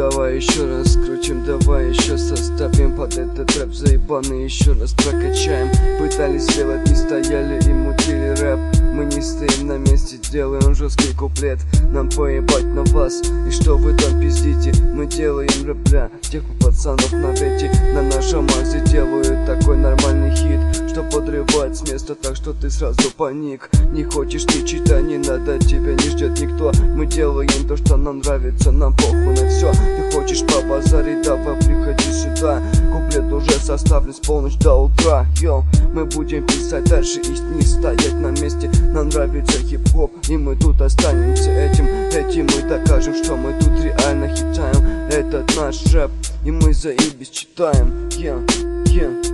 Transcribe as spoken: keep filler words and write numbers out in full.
давай еще раз крутим, давай еще составим под этот рэп заебанный, еще раз прокачаем. Пытались сделать, не стояли и мутили рэп. Мы не стоим на месте, делаем жесткий куплет. Нам поебать на вас, и что вы там пиздите. Мы делаем рэп для тех пацанов на вете. На нашем мазе делают такой нормальный хит, что подрывает с места, так что ты сразу паник. Не хочешь ты читай, не надо, тебя не ждет никто. Мы делаем то, что нам нравится, нам похуй на все. Ты хочешь побазарить, давай приходи сюда. Куплет уже составлен с полночи до утра. Йоу, мы будем писать дальше и не стоять на месте. Нам нравится хип-хоп, и мы тут останемся этим. Этим мы докажем, что мы тут реально хитаем. Этот наш рэп, и мы заебись читаем. Yeah, yeah.